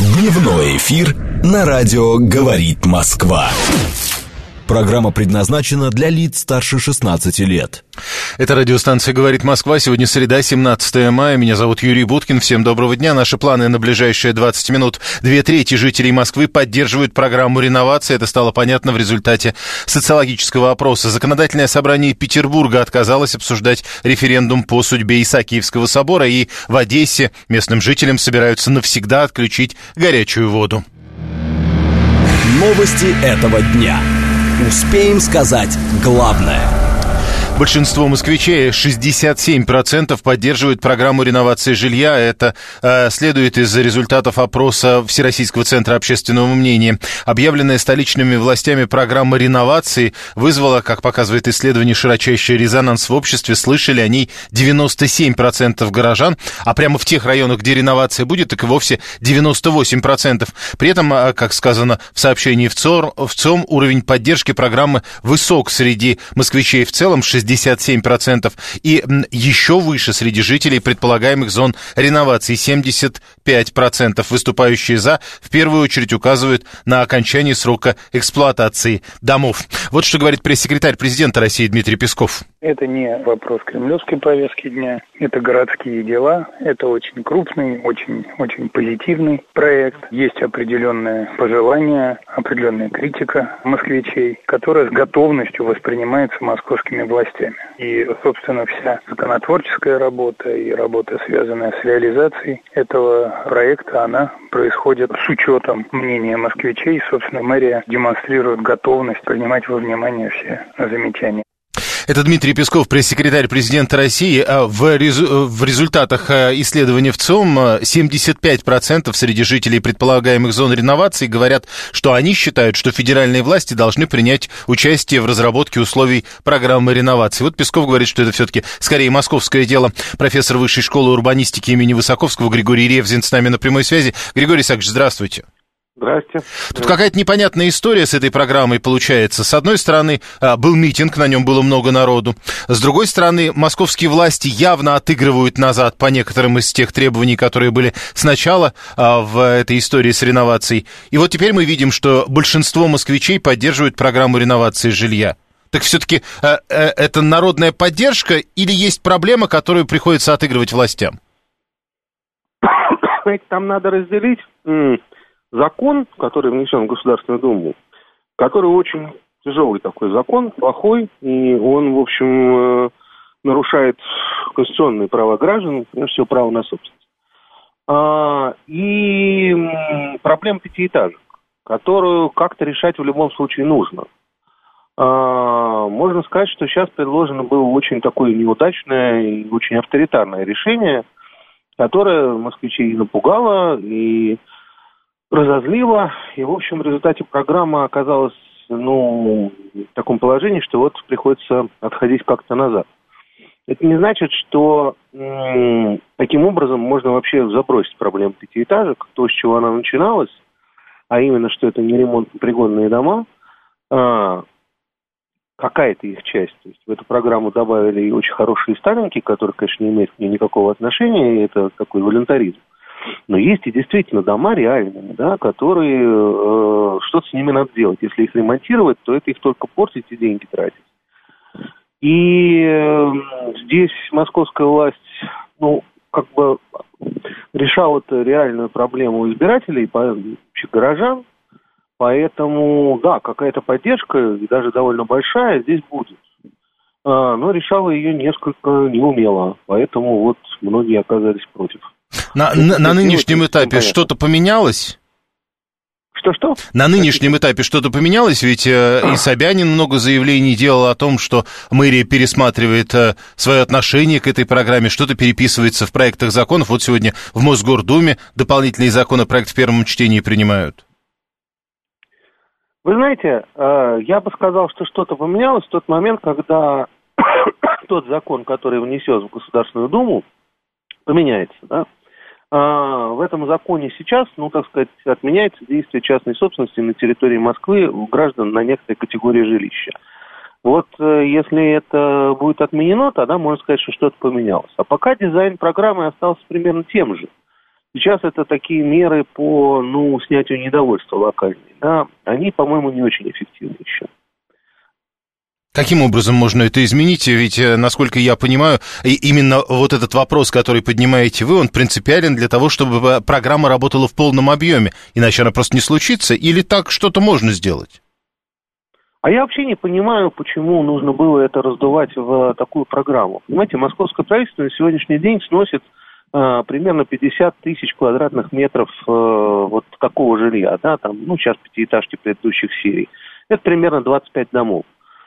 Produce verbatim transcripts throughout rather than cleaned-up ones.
Дневной эфир на радио «Говорит Москва». Программа предназначена для лиц старше шестнадцати лет. Это радиостанция «Говорит Москва». Сегодня среда, семнадцатое мая. Меня зовут Юрий Буткин. Всем доброго дня. Наши планы на ближайшие двадцать минут. Две трети жителей Москвы поддерживают программу реновации. Это стало понятно в результате социологического опроса. Законодательное собрание Петербурга отказалось обсуждать референдум по судьбе Исаакиевского собора. И в Одессе местным жителям собираются навсегда отключить горячую воду. Новости этого дня. Успеем сказать главное. Большинство москвичей, шестьдесят семь процентов, поддерживают программу реновации жилья. Это э, следует из результатов опроса Всероссийского центра общественного мнения. Объявленная столичными властями программа реновации вызвала, как показывает исследование, широчайший резонанс в обществе. Слышали о ней девяносто семь процентов горожан, а прямо в тех районах, где реновация будет, так и вовсе девяносто восемь процентов. При этом, как сказано в сообщении в ЦОМ, уровень поддержки программы высок среди москвичей в целом, шестьдесят семь процентов, и еще выше среди жителей предполагаемых зон реновации, семьдесят пять процентов. Выступающие «за» в первую очередь указывают на окончание срока эксплуатации домов. Вот что говорит пресс-секретарь президента России Дмитрий Песков. Это не вопрос кремлевской повестки дня, это городские дела, это очень крупный, очень, очень позитивный проект. Есть определенное пожелание, определенная критика москвичей, которая с готовностью воспринимается московскими властями. И, собственно, вся законотворческая работа и работа, связанная с реализацией этого проекта, она происходит с учетом мнения москвичей. Собственно, мэрия демонстрирует готовность принимать во внимание все замечания. Это Дмитрий Песков, пресс-секретарь президента России. В, резу... в результатах исследования в ЦОМ семьдесят пять процентов среди жителей предполагаемых зон реновации говорят, что они считают, что федеральные власти должны принять участие в разработке условий программы реновации. Вот Песков говорит, что это все-таки скорее московское дело. Профессор Высшей школы урбанистики имени Высоковского Григорий Ревзин с нами на прямой связи. Григорий Исаакович, здравствуйте. Здравствуйте. Тут какая-то непонятная история с этой программой получается. С одной стороны, был митинг, на нем было много народу. С другой стороны, московские власти явно отыгрывают назад по некоторым из тех требований, которые были сначала в этой истории с реновацией. И вот теперь мы видим, что большинство москвичей поддерживают программу реновации жилья. Так все-таки это народная поддержка или есть проблема, которую приходится отыгрывать властям? Знаете, там надо разделить... закон, который внесен в Государственную Думу, который очень тяжелый такой закон, плохой, и он, в общем, нарушает конституционные права граждан, прежде всего, право на собственность. А, и проблема пятиэтажек, которую как-то решать в любом случае нужно. А, можно сказать, что сейчас предложено было очень такое неудачное и очень авторитарное решение, которое москвичей напугало и разозлила, и, в общем, в результате программа оказалась, ну, в таком положении, что вот приходится отходить как-то назад. Это не значит, что м- таким образом можно вообще забросить проблему пятиэтажек, то, с чего она начиналась, а именно, что это не ремонтно-пригодные дома, а какая-то их часть. То есть в эту программу добавили и очень хорошие сталинки, которые, конечно, не имеют к ней никакого отношения, и это такой волюнтаризм. Но есть и действительно дома реальные, да, которые, э, что-то с ними надо делать. Если их ремонтировать, то это их только портить и деньги тратить. И э, здесь московская власть, ну, как бы решала это реальную проблему избирателей, вообще горожан. Поэтому, да, какая-то поддержка, и даже довольно большая, здесь будет. А, но решала ее несколько неумело, поэтому вот многие оказались против. На, на, на нынешнем этапе что-то поменялось? Что-что? На нынешнем этапе что-то поменялось? Ведь э, и Собянин много заявлений делал о том, что мэрия пересматривает э, свое отношение к этой программе, что-то переписывается в проектах законов. Вот сегодня в Мосгордуме дополнительные законопроекты в первом чтении принимают. Вы знаете, э, я бы сказал, что что-то поменялось в тот момент, когда тот закон, который внесен в Государственную Думу, поменяется, да? А, в этом законе сейчас, ну, так сказать, отменяется действие частной собственности на территории Москвы у граждан на некоторые категории жилища. Вот если это будет отменено, тогда можно сказать, что что-то поменялось. А пока дизайн программы остался примерно тем же. Сейчас это такие меры по, ну, снятию недовольства локальной, да, они, по-моему, не очень эффективны еще. Каким образом можно это изменить? Ведь, насколько я понимаю, именно вот этот вопрос, который поднимаете вы, он принципиален для того, чтобы программа работала в полном объеме, иначе она просто не случится, или так что-то можно сделать? А я вообще не понимаю, почему нужно было это раздувать в такую программу. Понимаете, московское правительство на сегодняшний день сносит э, примерно пятьдесят тысяч квадратных метров э, вот такого жилья, да, там, ну, сейчас пятиэтажки предыдущих серий. Это примерно двадцать пять домов.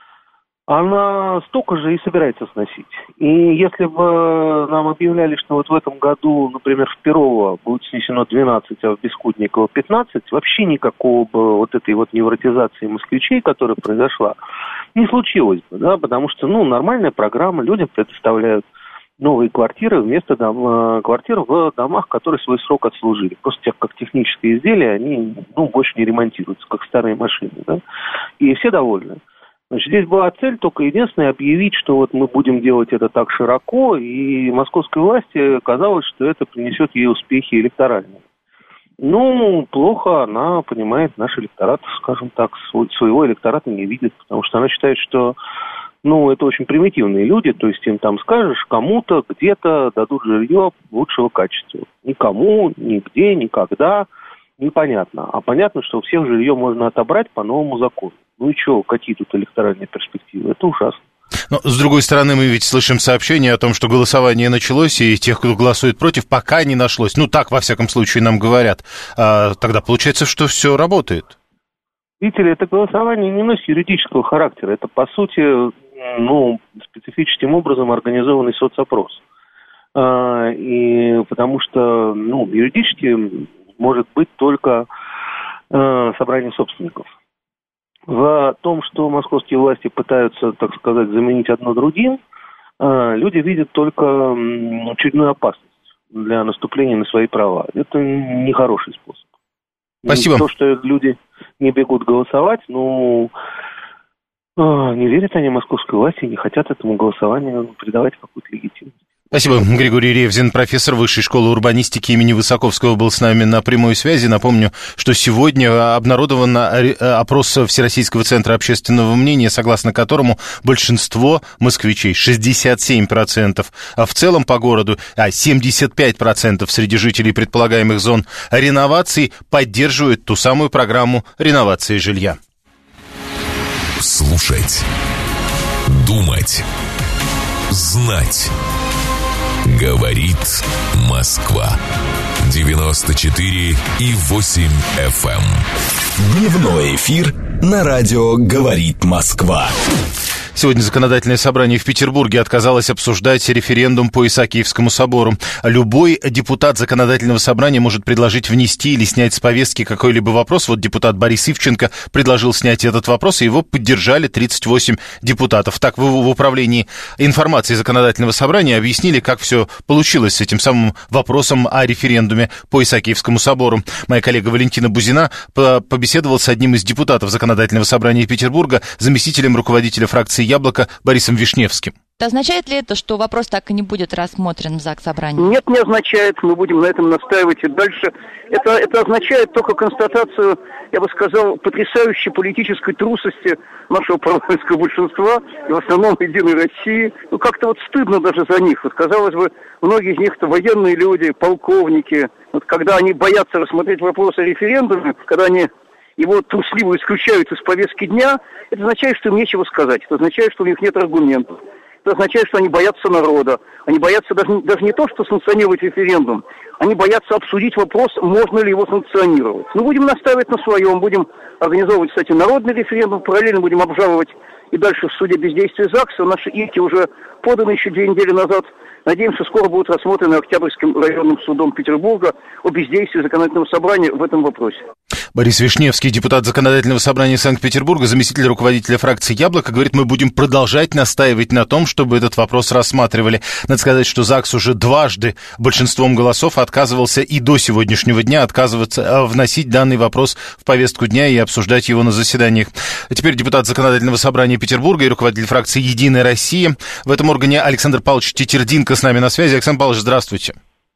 Она столько же и собирается сносить. И если бы нам объявляли, что вот в этом году, например, в Перово будет снесено двенадцать, а в Бескудниково пятнадцать, вообще никакого бы вот этой вот невротизации москвичей, которая произошла, не случилось бы, да, потому что, ну, нормальная программа, людям предоставляют новые квартиры вместо дом, квартир в домах, которые свой срок отслужили. Просто как технические изделия, они, ну, больше не ремонтируются, как старые машины, да, и все довольны. Значит, здесь была цель только единственная объявить, что вот мы будем делать это так широко, и московской власти казалось, что это принесет ей успехи электоральные. Ну, плохо она понимает наш электорат, скажем так, своего электората не видит, потому что она считает, что, ну, это очень примитивные люди, то есть им там скажешь, кому-то где-то дадут жилье лучшего качества. Никому, нигде, никогда, непонятно. А понятно, что у всех жилье можно отобрать по новому закону. Ну и что, какие тут электоральные перспективы? Это ужасно. Но, с другой стороны, мы ведь слышим сообщение о том, что голосование началось, и тех, кто голосует против, пока не нашлось. Ну, так, во всяком случае, нам говорят. А, тогда получается, что все работает. Видите ли, это голосование не носит юридического характера. Это, по сути, ну, специфическим образом организованный соцопрос. А, и потому что, ну, юридически может быть только а, собрание собственников. В том, что московские власти пытаются, так сказать, заменить одно другим, люди видят только очередную опасность для наступления на свои права. Это нехороший способ. Спасибо. То, что люди не бегут голосовать, ну, не верят они московской власти и не хотят этому голосованию придавать какую-то легитимность. Спасибо. Григорий Ревзин, профессор Высшей школы урбанистики имени Высоковского, был с нами на прямой связи. Напомню, что сегодня обнародован опрос Всероссийского центра общественного мнения, согласно которому большинство москвичей, шестьдесят семь процентов, а в целом по городу, а семьдесят пять процентов среди жителей предполагаемых зон реноваций поддерживают ту самую программу реновации жилья. Слушать, думать, знать. Говорит Москва. девяносто четыре и восемь эф эм. Дневной эфир на радио «Говорит Москва». Сегодня законодательное собрание в Петербурге отказалось обсуждать референдум по Исаакиевскому собору. Любой депутат законодательного собрания может предложить внести или снять с повестки какой-либо вопрос. Вот депутат Борис Ивченко предложил снять этот вопрос, и его поддержали тридцать восемь депутатов. Так, вы в управлении информации законодательного собрания объяснили, как все получилось с этим самым вопросом о референдуме по Исаакиевскому собору. Моя коллега Валентина Бузина побеседовала с одним из депутатов законодательного собрания Петербурга, заместителем руководителя фракции «Яблоко» Борисом Вишневским. Означает ли это, что вопрос так и не будет рассмотрен в Заксобрании? Нет, не означает. Мы будем на этом настаивать и дальше. Это, это означает только констатацию, я бы сказал, потрясающей политической трусости нашего парламентского большинства, и в основном «Единой России». Ну, как-то вот стыдно даже за них. Вот, казалось бы, многие из них-то военные люди, полковники. Вот когда они боятся рассмотреть вопрос о референдуме, когда они его трусливо исключают из повестки дня, это означает, что им нечего сказать. Это означает, что у них нет аргументов. Это означает, что они боятся народа. Они боятся даже, даже не то, что санкционировать референдум. Они боятся обсудить вопрос, можно ли его санкционировать. Ну, будем настаивать на своем. Будем организовывать, кстати, народный референдум. Параллельно будем обжаловать и дальше в суде бездействия ЗАГСа. Наши иски уже поданы еще две недели назад. Надеемся, скоро будут рассмотрены Октябрьским районным судом Петербурга о бездействии законодательного собрания в этом вопросе. Борис Вишневский, депутат законодательного собрания Санкт-Петербурга, заместитель руководителя фракции «Яблоко», говорит, мы будем продолжать настаивать на том, чтобы этот вопрос рассматривали. Надо сказать, что ЗАГС уже дважды большинством голосов отказывался и до сегодняшнего дня отказываться вносить данный вопрос в повестку дня и обсуждать его на заседаниях. А теперь депутат законодательного собрания Петербурга и руководитель фракции «Единая Россия». В этом органе Александр Павлович Тетердинко с нами на связи. Александр Павлович, здравствуйте.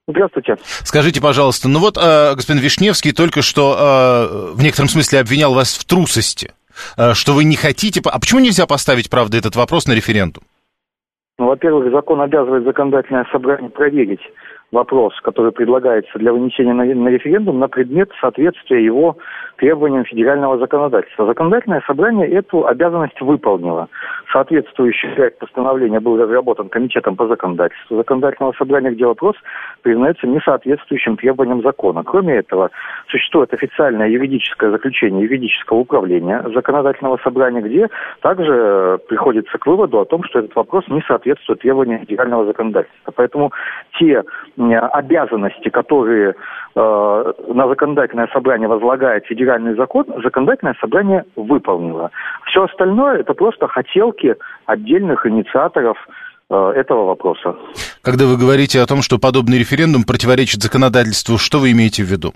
Здравствуйте. Скажите, пожалуйста, ну вот э, господин Вишневский только что э, в некотором смысле обвинял вас в трусости, э, что вы не хотите... А почему нельзя поставить, правда, этот вопрос на референдум? Ну, во-первых, закон обязывает законодательное собрание проверить вопрос, который предлагается для вынесения на, на референдум, на предмет соответствия его требованиям федерального законодательства. Законодательное собрание эту обязанность выполнило. Соответствующий проект постановления был разработан Комитетом по законодательству законодательного собрания, где вопрос признается несоответствующим требованиям закона. Кроме этого, существует официальное юридическое заключение юридического управления законодательного собрания, где также приходится к выводу о том, что этот вопрос не соответствует требованиям федерального законодательства. Поэтому те обязанности, которые э, на законодательное собрание возлагает федеральный закон, законодательное собрание выполнило. Все остальное это просто хотелки отдельных инициаторов э, этого вопроса. Когда вы говорите о том, что подобный референдум противоречит законодательству, что вы имеете в виду?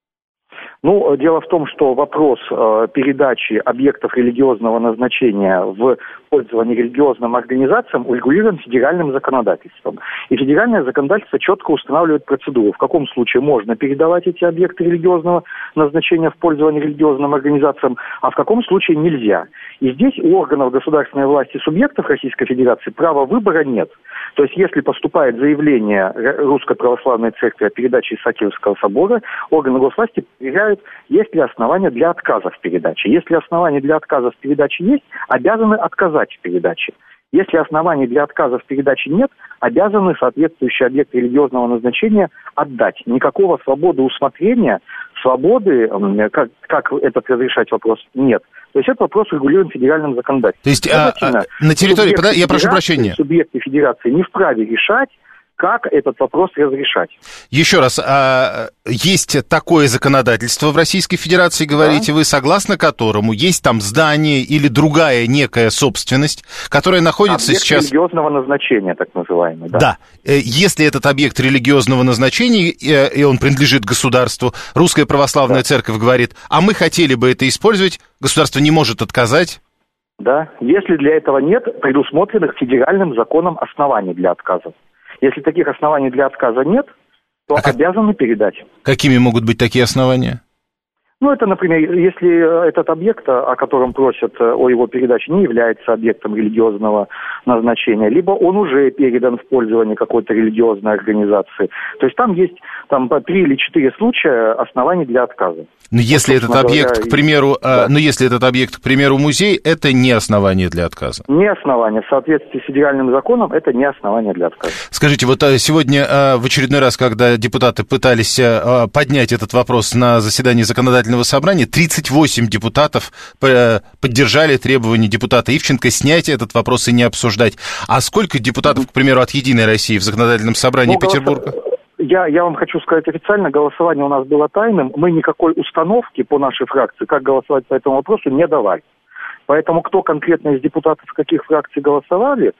Ну, дело в том, что вопрос э, передачи объектов религиозного назначения в пользование религиозным организациям урегулирован федеральным законодательством. И федеральное законодательство четко устанавливает процедуру, в каком случае можно передавать эти объекты религиозного назначения в пользование религиозным организациям, а в каком случае нельзя. И здесь у органов государственной власти субъектов Российской Федерации права выбора нет. То есть, если поступает заявление Русской Православной Церкви о передаче Исаакиевского собора, органы госвласти проверяют, есть ли основания для отказа в передаче. Если основания для отказа в передаче есть, обязаны отказать в передаче. Если оснований для отказа в передаче нет, обязаны соответствующие объекты религиозного назначения отдать. Никакого свободы усмотрения, свободы, как, как этот разрешать вопрос, нет. То есть этот вопрос регулируем федеральным законодательством. То есть а, а, на территории, пода... я прошу прощения. Субъекты федерации не вправе решать, как этот вопрос разрешать. Еще раз, а, есть такое законодательство в Российской Федерации, говорите, да, вы, согласно которому есть там здание или другая некая собственность, которая находится объект сейчас... Объект религиозного назначения, так называемый. Да. да. Если этот объект религиозного назначения, и он принадлежит государству, Русская Православная да. Церковь говорит, а мы хотели бы это использовать, государство не может отказать. Да, если для этого нет предусмотренных федеральным законом оснований для отказа. Если таких оснований для отказа нет, то а обязаны как... передать. Какими могут быть такие основания? Ну, это, например, если этот объект, о котором просят о его передаче, не является объектом религиозного назначения, либо он уже передан в пользование какой-то религиозной организации. То есть там есть там, три или четыре случая оснований для отказа. Но если этот объект, говоря, к примеру, да. но если этот объект, к примеру, музей, это не основание для отказа? Не основание. В соответствии с федеральным законом это не основание для отказа. Скажите, вот сегодня в очередной раз, когда депутаты пытались поднять этот вопрос на заседании законодательного собрания, тридцать восемь депутатов поддержали требования депутата Ивченко снять этот вопрос и не обсуждать. А сколько депутатов, к примеру, от «Единой России» в законодательном собрании ну, Петербурга? Я, я вам хочу сказать официально, голосование у нас было тайным. Мы никакой установки по нашей фракции, как голосовать по этому вопросу, не давали. Поэтому кто конкретно из депутатов в каких фракций голосовали,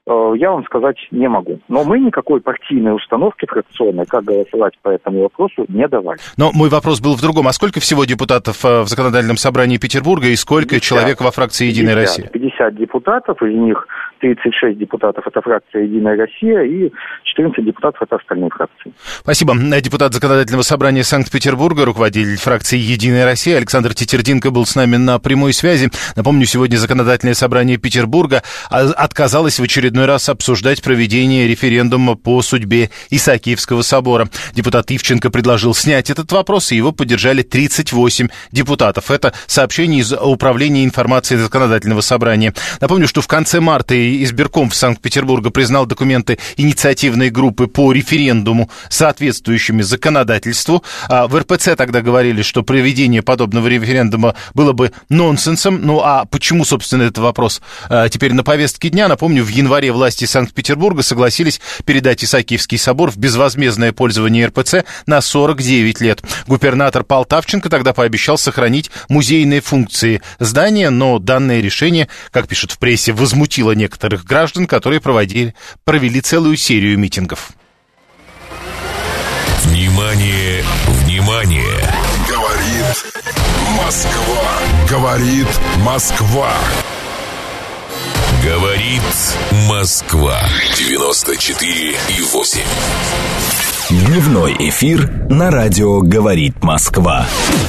я вам сказать не могу. Но мы никакой партийной установки фракционной, как голосовать по этому вопросу, не давали. Но мой вопрос был в другом. А сколько всего депутатов в законодательном собрании Петербурга и сколько пятьдесят, человек во фракции «Единая пятьдесят, Россия»? пятьдесят депутатов, из них тридцать шесть депутатов – это фракция «Единая Россия», и четырнадцать депутатов – это остальные фракции. Спасибо. Депутат законодательного собрания Санкт-Петербурга, руководитель фракции «Единая Россия» Александр Тетердинко был с нами на прямой связи. Напомню, сегодня законодательное собрание Петербурга отказалось в очередной раз обсуждать проведение референдума по судьбе Исаакиевского собора. Депутат Ивченко предложил снять этот вопрос, и его поддержали тридцать восемь депутатов. Это сообщение из Управления информации законодательного собрания. Напомню, что в конце марта избирком в Санкт-Петербурге признал документы инициативной группы по референдуму соответствующими законодательству. В эр пэ цэ тогда говорили, что проведение подобного референдума было бы нонсенсом. Ну а почему, собственно, этот вопрос теперь на повестке дня? Напомню, в январе власти Санкт-Петербурга согласились передать Исаакиевский собор в безвозмездное пользование эр пэ цэ на сорок девять лет. Губернатор Полтавченко тогда пообещал сохранить музейные функции здания, но данное решение, как пишут в прессе, возмутило некоторых граждан, которые проводили, провели целую серию митингов. Внимание, внимание! Говорит Москва. Говорит Москва. Говорит Москва. девяносто четыре и восемь. Дневной эфир на радио «Говорит Москва».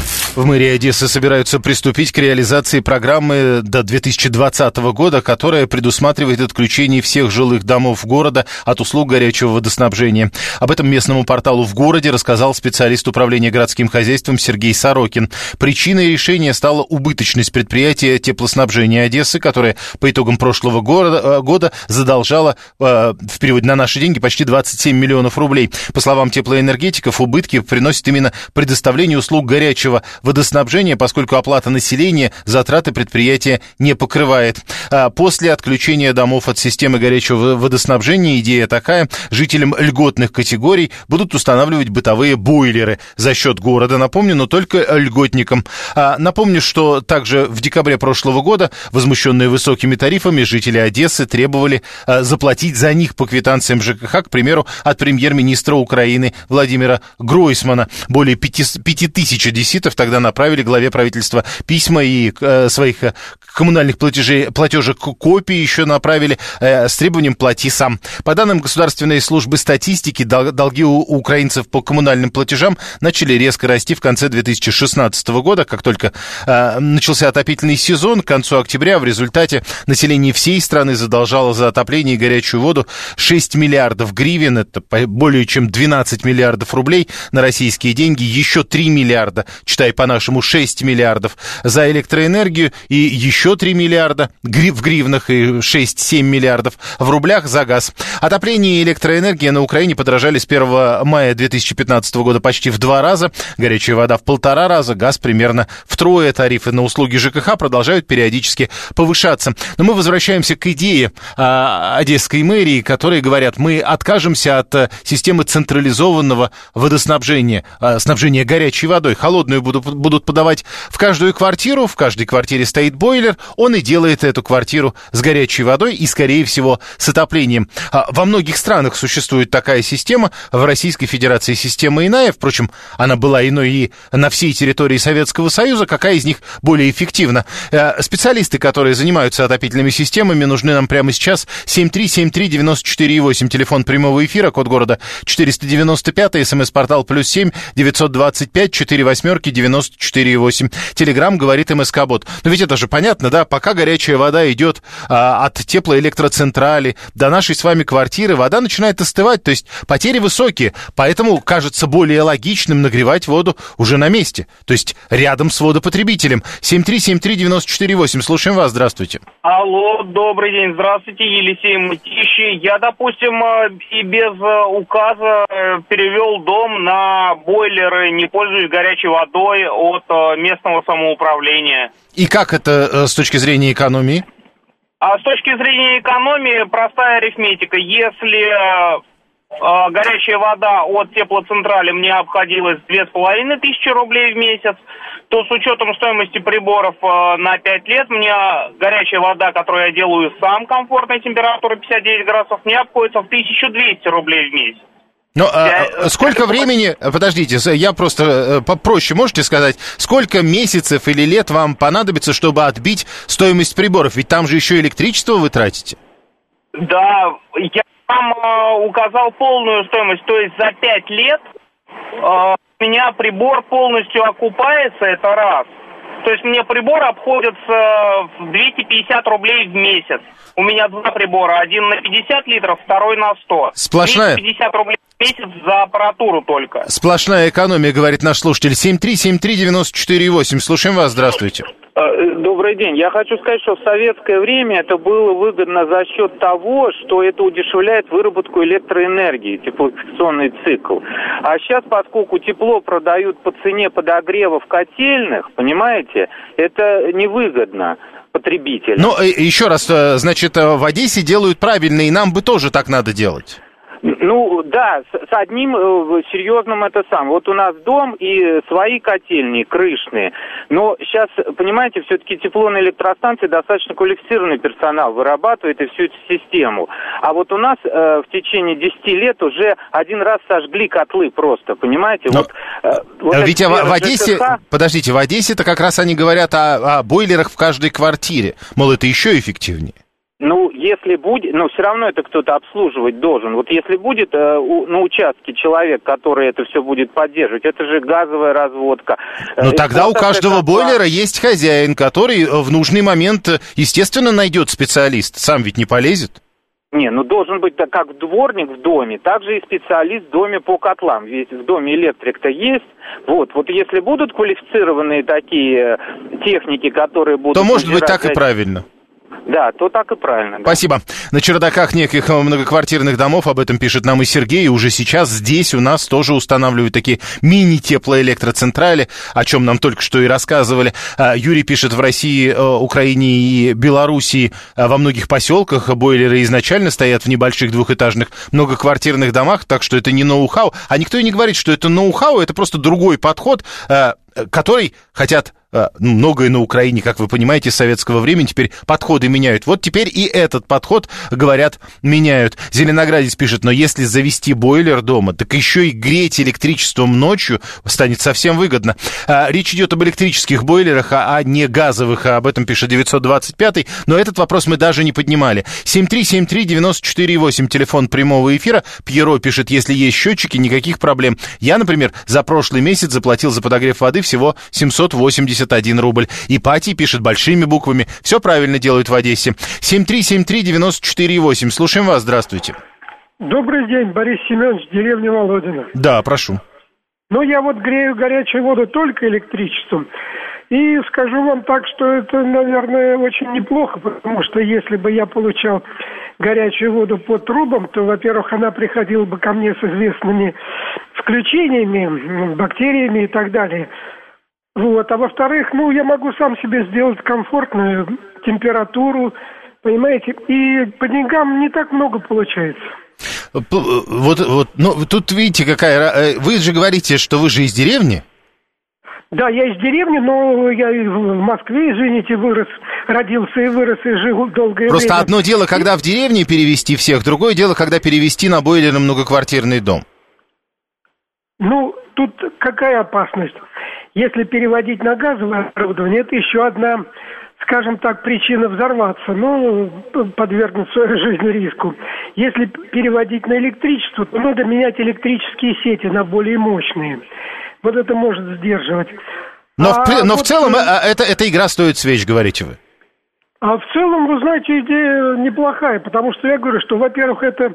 В мэрии Одессы собираются приступить к реализации программы до две тысячи двадцатого года, которая предусматривает отключение всех жилых домов города от услуг горячего водоснабжения. Об этом местному порталу «В городе» рассказал специалист управления городским хозяйством Сергей Сорокин. Причиной решения стала убыточность предприятия теплоснабжения Одессы, которое по итогам прошлого года, года задолжало э, в переводе на наши деньги почти двадцать семь миллионов рублей. По словам теплоэнергетиков, убытки приносит именно предоставление услуг горячего водоснабжения, поскольку оплата населения затраты предприятия не покрывает. А после отключения домов от системы горячего водоснабжения идея такая: жителям льготных категорий будут устанавливать бытовые бойлеры за счет города, напомню, но только льготникам. А напомню, что также в декабре прошлого года возмущенные высокими тарифами жители Одессы требовали а, заплатить за них по квитанциям ЖКХ, к примеру, от премьер-министра Украины Владимира Гройсмана. Более пяти, пяти тысяч одесситов тогда направили главе правительства письма и э, своих э, коммунальных платежей, платежек копии еще направили э, с требованием «плати сам». По данным Государственной службы статистики, дол- долги у украинцев по коммунальным платежам начали резко расти в конце две тысячи шестнадцатого года, как только э, начался отопительный сезон. К концу октября в результате население всей страны задолжало за отопление и горячую воду шесть миллиардов гривен, это более чем двенадцать миллиардов рублей на российские деньги, еще три миллиарда, читай по-нашему шесть миллиардов за электроэнергию и еще три миллиарда в гривнах и шесть-семь миллиардов в рублях за газ. Отопление и электроэнергия на Украине подорожали с первого мая две тысячи пятнадцатого года почти в два раза, горячая вода в полтора раза, газ примерно втрое. Тарифы на услуги ЖКХ продолжают периодически повышаться. Но мы возвращаемся к идее а, Одесской мэрии, которые говорят: мы откажемся от а, системы централизованного водоснабжения, а, снабжения горячей водой. Холодную будут, будут подавать в каждую квартиру, в каждой квартире стоит бойлер, он и делает эту квартиру с горячей водой и, скорее всего, с отоплением. А, во многих странах существует такая система, в Российской Федерации система иная, впрочем, она была иной и на всей территории Советского Союза. Какая из них более эффективна? А, специалисты, которые занимаются отопительными системами, нужны нам прямо сейчас. семь три семь три девять четыре восемь, телефон прямого эфира, код города четыреста девяносто пять, смс-портал плюс семь девятьсот двадцать пять четыре восьмерки девяносто четыре восемь. Телеграм говорит МСК-бот. Но ведь это же понятно, да? Пока горячая вода идет а, от теплоэлектроцентрали до нашей с вами квартиры, вода начинает остывать, то есть потери высокие, поэтому кажется более логичным нагревать воду уже на месте, то есть рядом с водопотребителем. семь три семь три девять четыре восемь. Слушаем вас, здравствуйте. Алло, добрый день, здравствуйте, Елисей Мытищи. Я, допустим, и без указа перевел дом на бойлеры, не пользуюсь горячей водой от местного самоуправления. И как это с точки зрения экономии? А с точки зрения экономии простая арифметика. Если э, горячая вода от теплоцентрали мне обходилась две с половиной тысячи рублей в месяц, то с учетом стоимости приборов э, на пять лет мне горячая вода, которую я делаю сам, комфортной температуры пятьдесят девять градусов, мне обходится в тысячу двести рублей в месяц. Но а, сколько времени, подождите, я просто попроще, можете сказать, сколько месяцев или лет вам понадобится, чтобы отбить стоимость приборов? Ведь там же еще электричество вы тратите. Да, я вам э, указал полную стоимость, то есть за пять лет э, у меня прибор полностью окупается, это раз. То есть мне прибор обходится в двести пятьдесят рублей в месяц. У меня два прибора, один на пятьдесят литров, второй на сто. Сплошная. двести пятьдесят рублей в месяц за аппаратуру только. Сплошная экономия, говорит наш слушатель. семь три семь три девять четыре восемь. Слушаем вас, здравствуйте. Добрый день. Я хочу сказать, что в советское время это было выгодно за счет того, что это удешевляет выработку электроэнергии, теплоэксплуатационный цикл. А сейчас, поскольку тепло продают по цене подогрева в котельных, понимаете, это невыгодно потребителям. Ну, еще раз, значит, в Одессе делают правильно, и нам бы тоже так надо делать. Ну, да, с, с одним э, серьезным это сам. Вот у нас дом и свои котельные, крышные. Но сейчас, понимаете, все-таки тепло на электростанции достаточно квалифицированный персонал вырабатывает и всю эту систему. А вот у нас э, в течение десяти лет уже один раз сожгли котлы просто, понимаете? Но, вот, э, вот ведь в, в Одессе, ЖКХ... подождите, в Одессе-то как раз они говорят о, о бойлерах в каждой квартире. Мол, это еще эффективнее. Ну, если будет, но все равно это кто-то обслуживать должен. Вот если будет э, у, на участке человек, который это все будет поддерживать, это же газовая разводка. Но э, тогда у каждого котла... бойлера есть хозяин, который в нужный момент, естественно, найдет специалист. Сам ведь не полезет. Не, ну должен быть так, как дворник в доме, так же и специалист в доме по котлам. Ведь в доме электрик-то есть. Вот, вот если будут квалифицированные такие техники, которые будут... То, может быть, так и правильно. Да, то так и правильно. Да. Спасибо. На чердаках неких многоквартирных домов, об этом пишет нам и Сергей, и уже сейчас здесь у нас тоже устанавливают такие мини-теплоэлектроцентрали, о чем нам только что и рассказывали. Юрий пишет, в России, Украине и Белоруссии во многих поселках бойлеры изначально стоят в небольших двухэтажных многоквартирных домах, так что это не ноу-хау. А никто и не говорит, что это ноу-хау, это просто другой подход, который хотят... Многое на Украине, как вы понимаете, с советского времени теперь подходы меняют. Вот теперь и этот подход, говорят, меняют. Зеленоградец пишет, но если завести бойлер дома, так еще и греть электричеством ночью станет совсем выгодно. Речь идет об электрических бойлерах, а не газовых, об этом пишет девятьсот двадцать пятый, но этот вопрос мы даже не поднимали. семь три семь три девять четыре восемь, телефон прямого эфира. Пьеро пишет, если есть счетчики, никаких проблем. Я, например, за прошлый месяц заплатил за подогрев воды всего семьсот восемьдесят один рубль. Ипатий пишет большими буквами. Все правильно делают в Одессе. семь три семь три девять четыре восемь. Слушаем вас. Здравствуйте. Добрый день, Борис Семенович, деревня Володина. Да, прошу. Ну, я вот грею горячую воду только электричеством. И скажу вам так, что это, наверное, очень неплохо, потому что если бы я получал горячую воду по трубам, то, во-первых, она приходила бы ко мне с известными включениями, бактериями и так далее. Вот, а во-вторых, ну, я могу сам себе сделать комфортную температуру, понимаете, и по деньгам не так много получается. Вот, вот, ну, тут видите, какая... Вы же говорите, что вы же из деревни? Да, я из деревни, но я в Москве, извините, вырос, родился и вырос, и жил долгое Просто время. Просто одно дело, когда в деревне перевести всех, другое дело, когда перевести на бойлер многоквартирный дом. Ну, тут какая опасность? Если переводить на газовое оборудование, это еще одна, скажем так, причина взорваться, ну, подвергнуть свою жизнь риску. Если переводить на электричество, то надо менять электрические сети на более мощные. Вот это может сдерживать. Но, а в, но вот, в целом а, это, эта игра стоит свеч, говорите вы. А в целом, вы знаете, идея неплохая, потому что я говорю, что, во-первых, это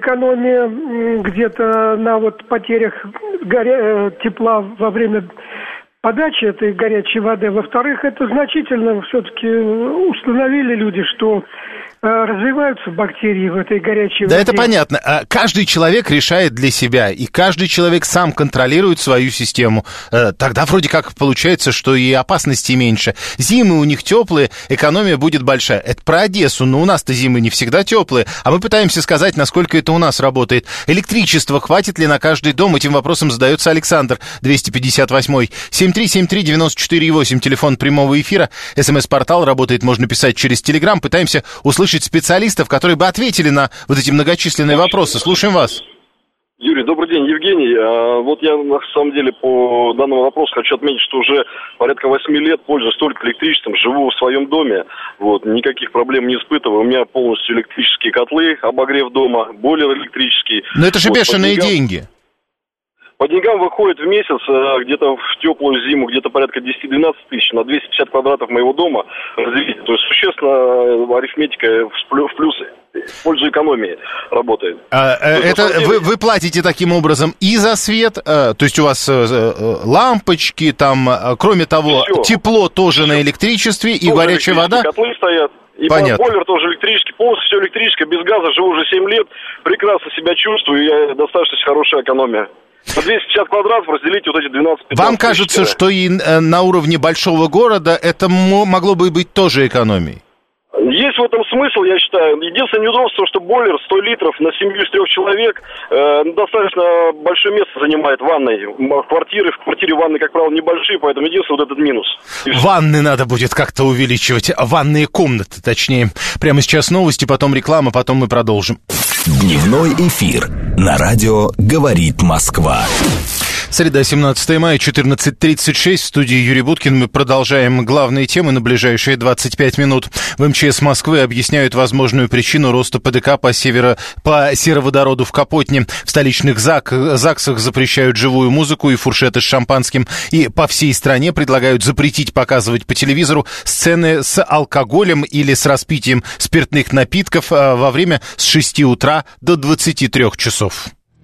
экономия где-то на вот потерях горя... тепла во время подачи этой горячей воды. Во-вторых, это значительно все-таки установили люди, что развиваются бактерии в этой горячей воде. Да, это понятно. Каждый человек решает для себя, и каждый человек сам контролирует свою систему. Тогда вроде как получается, что и опасности меньше. Зимы у них теплые, экономия будет большая. Это про Одессу, но у нас-то зимы не всегда теплые, а мы пытаемся сказать, насколько это у нас работает. Электричество хватит ли на каждый дом? Этим вопросом задается Александр, двести пятьдесят восемь. семь три семь три девять четыре восемь, телефон прямого эфира. СМС-портал работает, можно писать через Телеграм. Пытаемся услышать специалистов, которые бы ответили на вот эти многочисленные вопросы. Слушаем вас. Юрий, добрый день, Евгений. Вот я на самом деле по данному вопросу хочу отметить, что уже порядка восьми лет пользуюсь только электричеством, живу в своем доме, вот, никаких проблем не испытываю. У меня полностью электрические котлы, обогрев дома, бойлер электрический. Но это же вот, бешеные деньгам... деньги. По деньгам выходит в месяц где-то в теплую зиму где-то порядка десять-двенадцать тысяч на двести пятьдесят квадратов моего дома разделить. То есть существенно арифметика в плюс в пользу экономии работает. А, это деле... вы, вы платите таким образом и за свет, то есть у вас лампочки, там, кроме того, все. Тепло тоже все. На электричестве и тоже горячая вода? Котлы стоят. И понятно. Бойлер тоже электрический, полностью все электрическое, без газа, живу уже семь лет, прекрасно себя чувствую, я достаточно хорошая экономия. На двести пятьдесят квадратов разделить вот эти двенадцать-пятнадцать. Вам кажется, тысяч, что и на уровне большого города это могло бы быть тоже экономией? Есть в этом смысл, я считаю. Единственное неудобство, что бойлер сто литров на семью из трех человек э, достаточно большое место занимает ванной. Квартиры, в квартире ванны, как правило, небольшие, поэтому единственное вот этот минус. Ванны надо будет как-то увеличивать, ванные комнаты, точнее. Прямо сейчас новости, потом реклама, потом мы продолжим. Дневной эфир на радио «Говорит Москва». Среда, семнадцатое мая, четырнадцать тридцать шесть. В студии Юрий Буткин. Мы продолжаем главные темы на ближайшие двадцать пять минут. В МЧС Москвы объясняют возможную причину роста ПДК по, северо... по сероводороду в Капотне. В столичных ЗАГ... ЗАГСах запрещают живую музыку и фуршеты с шампанским. И по всей стране предлагают запретить показывать по телевизору сцены с алкоголем или с распитием спиртных напитков во время с шести утра до двадцати трёх часов.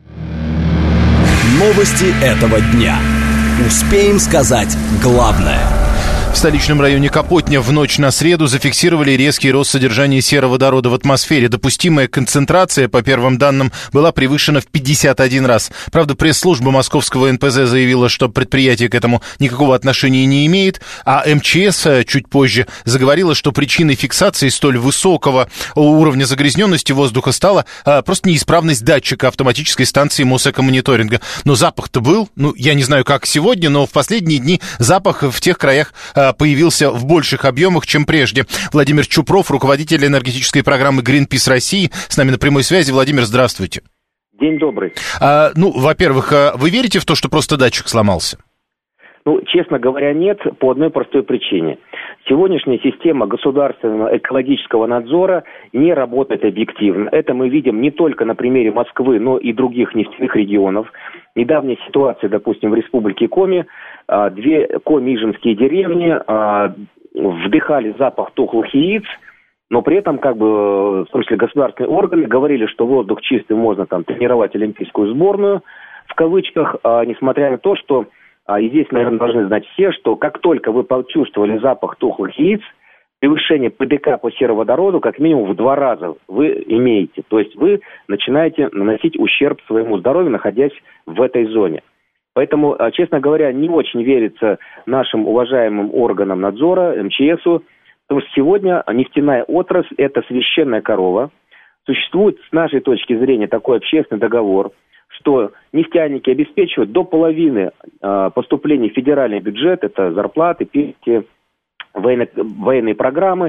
Новости этого дня. Успеем сказать главное. В столичном районе Капотня в ночь на среду зафиксировали резкий рост содержания сероводорода в атмосфере. Допустимая концентрация, по первым данным, была превышена в пятьдесят один раз. Правда, пресс-служба московского эн пэ зэ заявила, что предприятие к этому никакого отношения не имеет, а эм че эс чуть позже заговорила, что причиной фиксации столь высокого уровня загрязненности воздуха стала а, просто неисправность датчика автоматической станции Мосэкомониторинга. Но запах-то был, ну, я не знаю, как сегодня, но в последние дни запах в тех краях появился в больших объемах, чем прежде. Владимир Чупров, руководитель энергетической программы Greenpeace России, с нами на прямой связи. Владимир, здравствуйте. День добрый. А, ну, во-первых, вы верите в то, что просто датчик сломался? Ну, честно говоря, нет, по одной простой причине. Сегодняшняя система государственного экологического надзора не работает объективно. Это мы видим не только на примере Москвы, но и других нефтяных регионов. Недавняя ситуация, допустим, в республике Коми. Две комижинские деревни вдыхали запах тухлых яиц, но при этом, как бы, в смысле, государственные органы говорили, что воздух чистый, можно там тренировать олимпийскую сборную, в кавычках, несмотря на то, что, и здесь, наверное, должны знать все, что как только вы почувствовали запах тухлых яиц, превышение ПДК по сероводороду как минимум в два раза вы имеете. То есть вы начинаете наносить ущерб своему здоровью, находясь в этой зоне. Поэтому, честно говоря, не очень верится нашим уважаемым органам надзора, эм че эсу, потому что сегодня нефтяная отрасль – это священная корова. Существует, с нашей точки зрения, такой общественный договор, что нефтяники обеспечивают до половины э, поступлений в федеральный бюджет, это зарплаты, пенсии, военно- военные программы,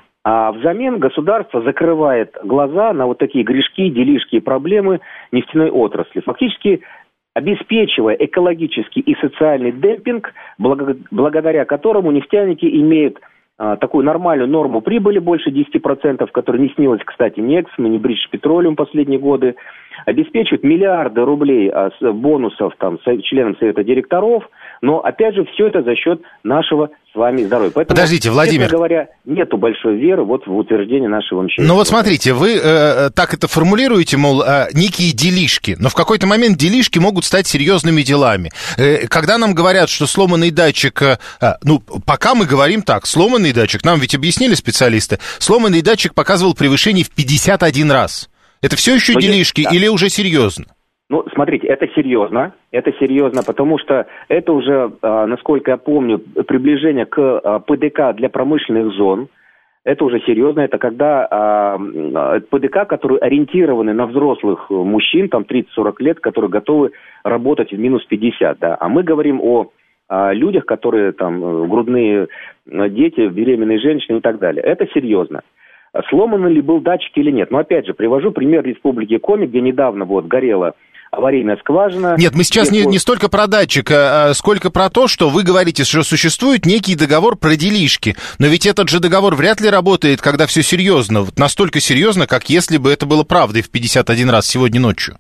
а взамен государство закрывает глаза на вот такие грешки, делишки и проблемы нефтяной отрасли. Фактически обеспечивая экологический и социальный демпинг, благодаря которому нефтяники имеют а, такую нормальную норму прибыли больше десять процентов, которая не снилась, кстати, ни Эксмо, ни British Petroleum последние годы, обеспечивают миллиарды рублей а, с бонусов там, с, членам совета директоров, но, опять же, все это за счет нашего с вами здоровья. Поэтому, подождите, Владимир. честно говоря, нету большой веры вот в утверждение нашего эм че эс. Ну вот смотрите, вы э, так это формулируете, мол, э, некие делишки, но в какой-то момент делишки могут стать серьезными делами. Э, когда нам говорят, что сломанный датчик, э, ну, пока мы говорим так, сломанный датчик, нам ведь объяснили специалисты, сломанный датчик показывал превышение в пятьдесят один раз. Это все еще но делишки есть, да. Или уже серьезно? Ну, смотрите, это серьезно, это серьезно, потому что это уже, насколько я помню, приближение к ПДК для промышленных зон. Это уже серьезно, это когда ПДК, которые ориентированы на взрослых мужчин, там тридцать-сорок лет, которые готовы работать в минус пятьдесят, да. А мы говорим о людях, которые там грудные дети, беременные женщины и так далее. Это серьезно. Сломан ли был датчик или нет? Но опять же, привожу пример Республики Коми, где недавно вот горела аварийная скважина. Нет, мы сейчас не, не столько про датчик, а сколько про то, что вы говорите, что существует некий договор про делишки. Но ведь этот же договор вряд ли работает, когда все серьезно. Вот настолько серьезно, как если бы это было правдой в пятьдесят один раз сегодня ночью.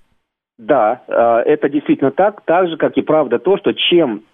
Да, это действительно так. Так же, как и правда то, что чем,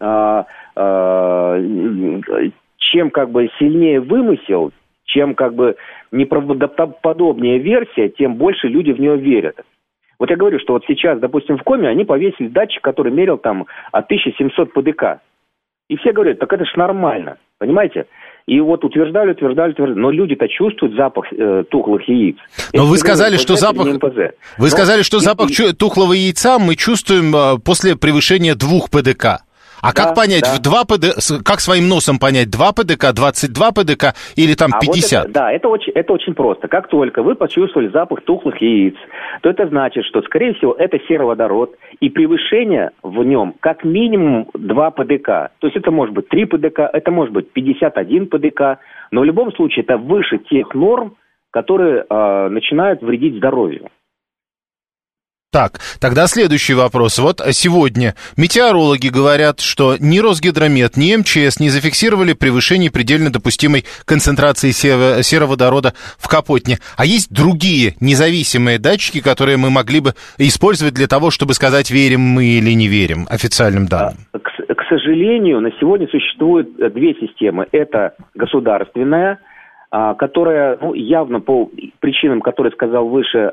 чем как бы сильнее вымысел, чем как бы неправдоподобнее версия, тем больше люди в нее верят. Вот я говорю, что вот сейчас, допустим, в Коми они повесили датчик, который мерил там от тысяча семьсот ПДК. И все говорят, так это ж нормально, понимаете? И вот утверждали, утверждали, утверждали. Но люди-то чувствуют запах э, тухлых яиц. Но вы сказали, что запах... Вы Но... сказали, что запах и... тухлого яйца мы чувствуем э, после превышения двух ПДК. А да, как понять, да. в два ПДК, как своим носом понять, два ПДК, двадцать два ПДК или там пятьдесят? А вот это, да, это очень, это очень просто. Как только вы почувствовали запах тухлых яиц, то это значит, что, скорее всего, это сероводород, и превышение в нем как минимум два ПДК. То есть это может быть три ПДК, это может быть пятьдесят один ПДК, но в любом случае это выше тех норм, которые э, начинают вредить здоровью. Так, тогда следующий вопрос. Вот сегодня метеорологи говорят, что ни Росгидромет, ни эм че эс не зафиксировали превышение предельно допустимой концентрации сероводорода в Капотне. А есть другие независимые датчики, которые мы могли бы использовать для того, чтобы сказать, верим мы или не верим официальным данным? К, к сожалению, на сегодня существует две системы. Это государственная, которая, ну, явно по причинам, которые сказал выше,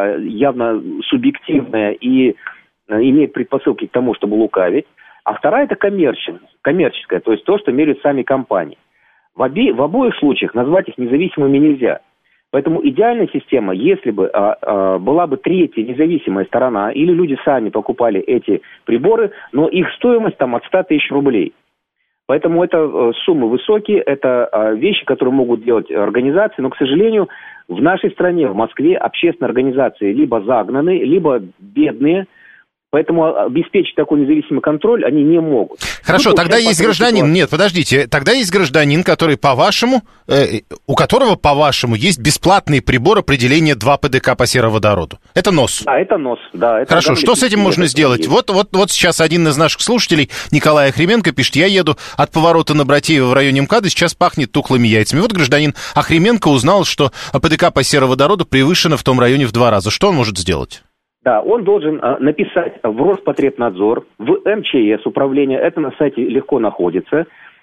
явно субъективная и имеет предпосылки к тому, чтобы лукавить. А вторая – это коммерческая, коммерческая, то есть то, что меряют сами компании. В, обе, в обоих случаях назвать их независимыми нельзя. Поэтому идеальная система, если бы а, а, была бы третья независимая сторона, или люди сами покупали эти приборы, но их стоимость там от ста тысяч рублей. Поэтому это э, суммы высокие, это э, вещи, которые могут делать организации, но, к сожалению, в нашей стране, в Москве, общественные организации либо загнаны, либо бедные, поэтому обеспечить такой независимый контроль они не могут. Хорошо, тогда есть гражданин, ситуацию. Нет, подождите, тогда есть гражданин, который по-вашему, э, у которого, по-вашему, есть бесплатный прибор определения два пэ дэ ка по сероводороду. Это НОС. Да, это НОС, да. Это Хорошо, что с этим можно сделать? Вот, вот, вот сейчас один из наших слушателей, Николай Охременко, пишет, я еду от поворота на Братеева в районе МКАДа, сейчас пахнет тухлыми яйцами. Вот гражданин Охременко узнал, что пэ дэ ка по сероводороду превышено в том районе в два раза. Что он может сделать? Да, он должен а, написать в Роспотребнадзор, в эм че эс управление, это на сайте легко находится,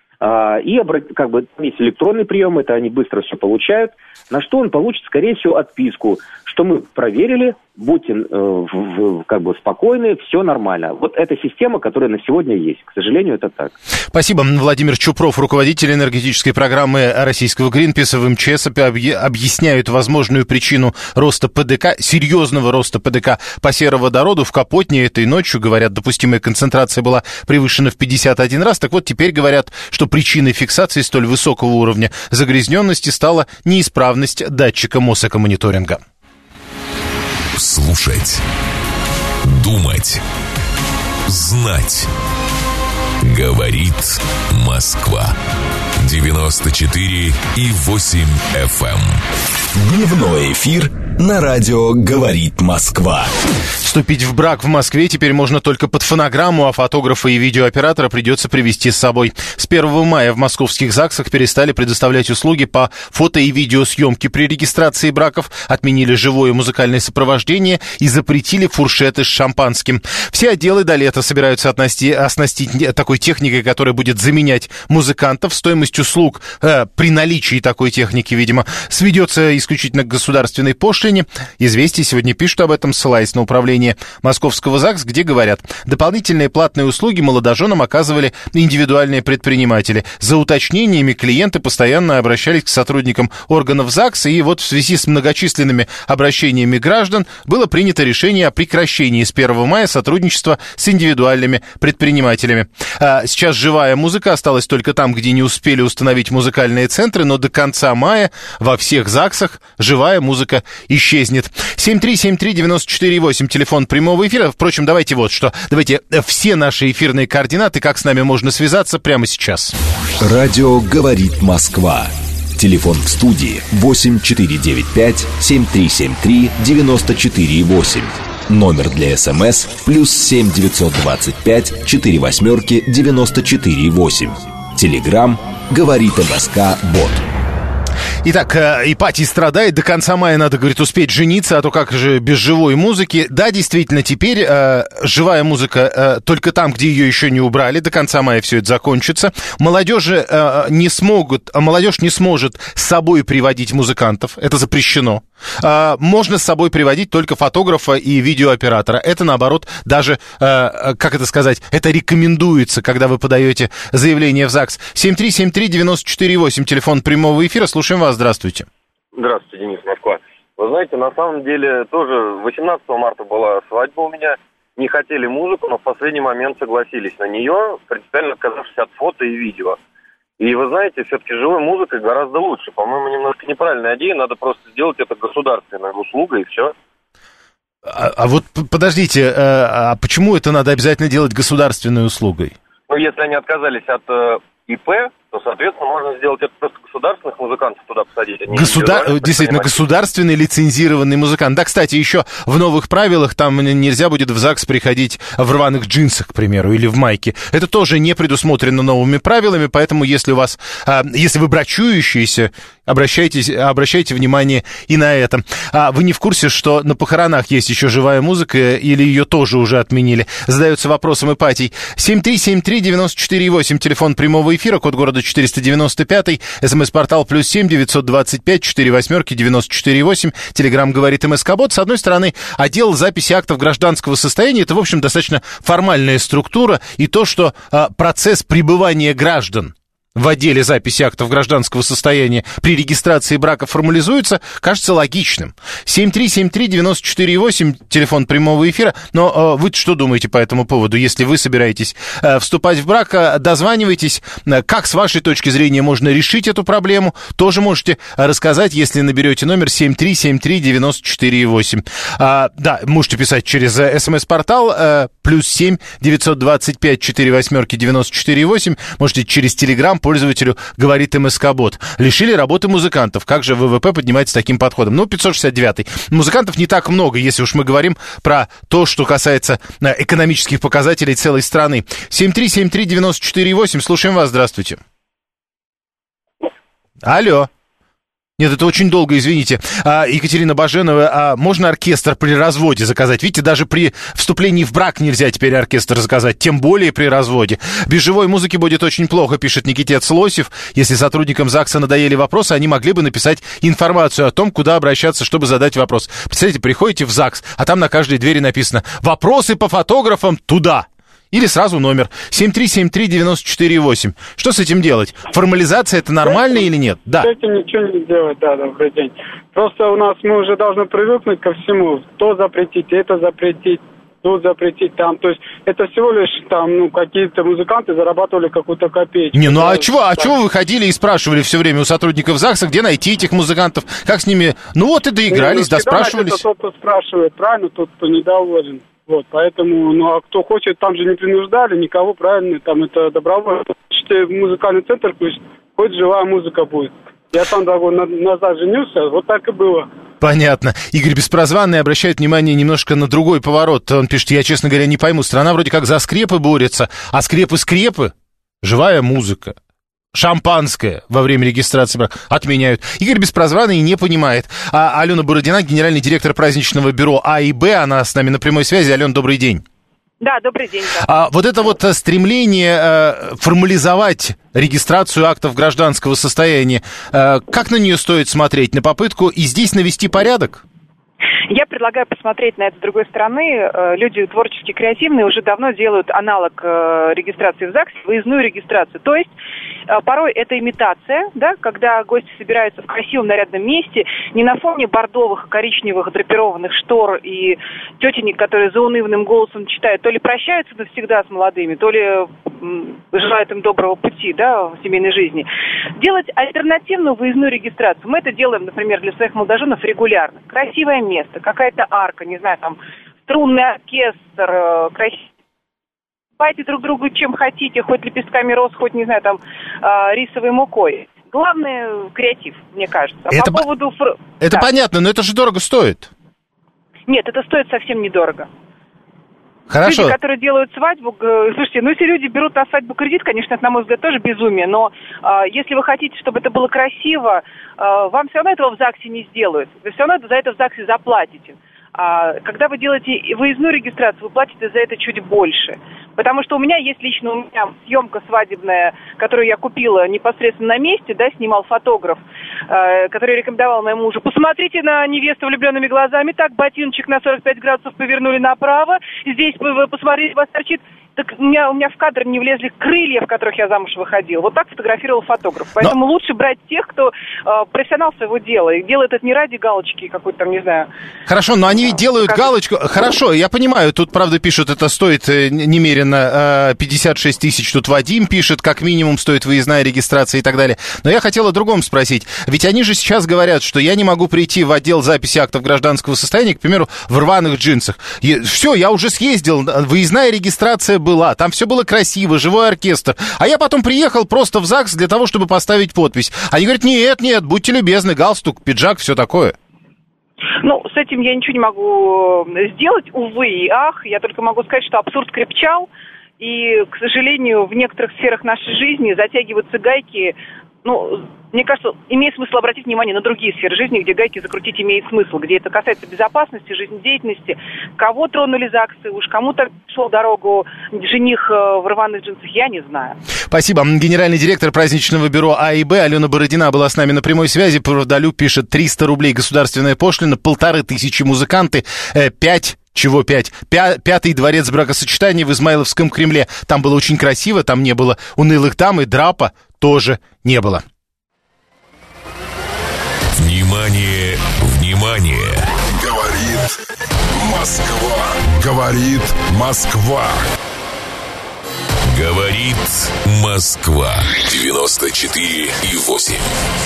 а, и как бы есть электронный прием, это они быстро все получают, на что он получит, скорее всего, отписку, что мы проверили, будьте э, в, в, как бы спокойны, все нормально. Вот эта система, которая на сегодня есть. К сожалению, это так. Спасибо. Владимир Чупров, руководитель энергетической программы российского Гринписа в эм че эс, объясняют возможную причину роста пэ дэ ка, серьезного роста пэ дэ ка по сероводороду. В Капотне этой ночью, говорят, допустимая концентрация была превышена в пятьдесят один раз. Так вот, теперь говорят, что причиной фиксации столь высокого уровня загрязненности стала неисправность датчика Мосэкомониторинга. Слушать, думать, знать. Говорит Москва. девяносто четыре и восемь эф эм. Дневной эфир на радио «Говорит Москва». Вступить в брак в Москве теперь можно только под фонограмму, а фотографа и видеооператора придется привезти с собой. С первого мая в московских ЗАГСах перестали предоставлять услуги по фото- и видеосъемке. При регистрации браков отменили живое музыкальное сопровождение и запретили фуршеты с шампанским. Все отделы до лета собираются отности, оснастить такой техникой, которая будет заменять музыкантов. Стоимость услуг э, при наличии такой техники, видимо, сведется исключительно к государственной пошлине. «Известия» сегодня пишут об этом, ссылаясь на управление Московского ЗАГС, где говорят, дополнительные платные услуги молодоженам оказывали индивидуальные предприниматели. За уточнениями клиенты постоянно обращались к сотрудникам органов ЗАГСа, и вот в связи с многочисленными обращениями граждан было принято решение о прекращении с первого мая сотрудничества с индивидуальными предпринимателями. А сейчас живая музыка осталась только там, где не успели установить музыкальные центры, но до конца мая во всех ЗАГСах живая музыка исчезнет. семь три семь три девять четыре восемь, телефон прямого эфира. Впрочем, давайте вот что. Давайте все наши эфирные координаты, как с нами можно связаться, прямо сейчас. Радио «Говорит Москва». Телефон в студии восемь четыре девять пять семь три семь три девять четыре восемь. Номер для СМС плюс семь девятьсот двадцать пять четыре восьмерки девяносто четыре восемь. Телеграм «Говорит МСК Бот». Итак, Ипатий страдает, до конца мая надо, говорит, успеть жениться, а то как же без живой музыки. Да, действительно, теперь э, живая музыка э, только там, где ее еще не убрали, до конца мая все это закончится. Молодежи э, не смогут, молодежь не сможет с собой приводить музыкантов, это запрещено. Э, можно с собой приводить только фотографа и видеооператора. Это, наоборот, даже, э, как это сказать, это рекомендуется, когда вы подаете заявление в ЗАГС. семь три семь три девять четыре восемь, телефон прямого эфира, слушаем вас. Здравствуйте. Здравствуйте, Денис, Москва. Вы знаете, на самом деле тоже восемнадцатого марта была свадьба у меня. Не хотели музыку, но в последний момент согласились на нее, принципиально отказавшись от фото и видео. И вы знаете, все-таки живой музыкой гораздо лучше. По-моему, немножко неправильная идея, надо просто сделать это государственной услугой, и все. А, а вот подождите, а, а почему это надо обязательно делать государственной услугой? Ну, если они отказались от э, ИП, то, соответственно, можно сделать это просто государственных музыкантов туда посадить. А Государ... Действительно, государственный лицензированный музыкант. Да, кстати, еще в новых правилах там нельзя будет в ЗАГС приходить в рваных джинсах, к примеру, или в майке. Это тоже не предусмотрено новыми правилами, поэтому если у вас, если вы брачующиеся, обращайтесь, обращайте внимание и на это. А вы не в курсе, что на похоронах есть еще живая музыка, или ее тоже уже отменили? Задается вопросом Ипатий. семь три семь три девять четыре восемь, телефон прямого эфира, код города четыреста девяносто пять, смс-портал плюс семь девятьсот двадцать пять четыре восьмерки девяносто четыре восемь, телеграмм говорит МСК-бот. С одной стороны, отдел записи актов гражданского состояния, это, в общем, достаточно формальная структура, и то, что а, процесс пребывания граждан в отделе записи актов гражданского состояния при регистрации брака формализуется, кажется логичным. семь три семь три девять четыре восемь, телефон прямого эфира. Но э, вы что думаете по этому поводу? Если вы собираетесь э, вступать в брак, э, дозванивайтесь. Э, как, с вашей точки зрения, можно решить эту проблему? Тоже можете рассказать, если наберете номер семь три семь три девять четыре восемь. А, да, можете писать через э, смс-портал э, плюс семь девятьсот двадцать пять четыре восьмерки девяносто четыре восемь. Можете через телеграм пользователю говорит МСК-бот. Лишили работы музыкантов. Как же ВВП поднимается с таким подходом? Ну, пятьсот шестьдесят девятый. Музыкантов не так много, если уж мы говорим про то, что касается экономических показателей целой страны. семь три семь три девять четыре восемь. Слушаем вас. Здравствуйте. Алло. Нет, это очень долго, извините. А, Екатерина Баженова, а можно оркестр при разводе заказать? Видите, даже при вступлении в брак нельзя теперь оркестр заказать, тем более при разводе. Без живой музыки будет очень плохо, пишет Никитец Лосев. Если сотрудникам ЗАГСа надоели вопросы, они могли бы написать информацию о том, куда обращаться, чтобы задать вопрос. Представляете, приходите в ЗАГС, а там на каждой двери написано «Вопросы по фотографам туда». Или сразу номер семь три семь три девять четыре восемь. Что с этим делать? Формализация это нормально или нет? Да. С этим ничего не делать, да, добрый день. Просто у нас мы уже должны привыкнуть ко всему. То запретить, это запретить, тут запретить, там. То есть это всего лишь там, ну, какие-то музыканты зарабатывали какую-то копеечку. Не, ну а чего, а чего вы ходили и спрашивали все время у сотрудников ЗАГСа, где найти этих музыкантов, как с ними? Ну вот и доигрались, да, спрашивались. Тот, кто спрашивает, правильно, тот, кто недоволен. Вот, поэтому, ну, а кто хочет, там же не принуждали никого, правильно, там это добровольно. Хочете музыкальный центр, пусть хоть живая музыка будет. Я сам два года назад женился, вот так и было. Понятно. Игорь Беспрозванный обращает внимание немножко на другой поворот. Он пишет, я, честно говоря, не пойму, страна вроде как за скрепы борется, а скрепы-скрепы, живая музыка. Шампанское во время регистрации брака отменяют. Игорь Беспрозванный не понимает. А Алена Бородина, генеральный директор праздничного бюро А и Б, она с нами на прямой связи. Алена, добрый день. Да, добрый день. Да. А вот это вот стремление э, формализовать регистрацию актов гражданского состояния, э, как на нее стоит смотреть? На попытку и здесь навести порядок? Я предлагаю посмотреть на это с другой стороны. Люди творчески креативные уже давно делают аналог регистрации в ЗАГСе, выездную регистрацию. То есть порой это имитация, да, когда гости собираются в красивом нарядном месте, не на фоне бордовых, коричневых драпированных штор и тетенек, которые заунывным голосом читают, то ли прощаются навсегда с молодыми, то ли желают им доброго пути, да, в семейной жизни. Делать альтернативную выездную регистрацию. Мы это делаем, например, для своих молодоженов регулярно. Красивое место, какая-то арка, не знаю, там, струнный оркестр, красивый. Пойте друг другу чем хотите, хоть лепестками роз, хоть, не знаю, там, рисовой мукой. Главное, креатив, мне кажется. А это по поводу... Это да. Понятно, но это же дорого стоит. Нет, это стоит совсем недорого. Хорошо. Люди, которые делают свадьбу, слушайте, ну если люди берут на свадьбу кредит, конечно, это, на мой взгляд, тоже безумие, но э, если вы хотите, чтобы это было красиво, э, вам все равно этого в ЗАГСе не сделают. Вы все равно за это в ЗАГСе заплатите. А когда вы делаете выездную регистрацию, вы платите за это чуть больше. Потому что у меня есть лично у меня съемка свадебная, которую я купила непосредственно на месте, да, снимал фотограф, э, который рекомендовал моему мужу. Посмотрите на невесту влюбленными глазами, так, ботиночек на сорок пять градусов повернули направо, здесь вы посмотрите, вас торчит. Так у меня, у меня в кадр не влезли крылья, в которых я замуж выходила. Вот так фотографировал фотограф. Поэтому Но... лучше брать тех, кто э, профессионал своего дела. И делает это не ради галочки какой-то там, не знаю. Хорошо, но они ведь делают как... галочку. Хорошо, я понимаю, тут, правда, пишут, это стоит немерено э, пятьдесят шесть тысяч. Тут Вадим пишет, как минимум стоит выездная регистрация и так далее. Но я хотел о другом спросить. Ведь они же сейчас говорят, что я не могу прийти в отдел записи актов гражданского состояния, к примеру, в рваных джинсах. И, все, я уже съездил, выездная регистрация была, там все было красиво, живой оркестр. А я потом приехал просто в ЗАГС для того, чтобы поставить подпись. Они говорят, нет, нет, будьте любезны, галстук, пиджак, все такое. Ну, с этим я ничего не могу сделать, увы и ах. Я только могу сказать, что абсурд крепчал. И, к сожалению, в некоторых сферах нашей жизни затягиваются гайки. Ну, мне кажется, имеет смысл обратить внимание на другие сферы жизни, где гайки закрутить имеет смысл, где это касается безопасности, жизнедеятельности. Кого тронули ЗАГСы, уж кому-то шел дорогу жених в рваных джинсах, я не знаю. Спасибо. Генеральный директор праздничного бюро А и Б Алена Бородина была с нами на прямой связи. Правдолюб пишет, триста рублей государственная пошлина, полторы тысячи музыканты, пять... Чего пять? Пя- пятый дворец бракосочетания в Измайловском Кремле. Там было очень красиво, там не было унылых дам, и драпа тоже не было. Внимание, внимание! Говорит Москва. Говорит Москва. Говорит Москва. девяносто четыре и восемь.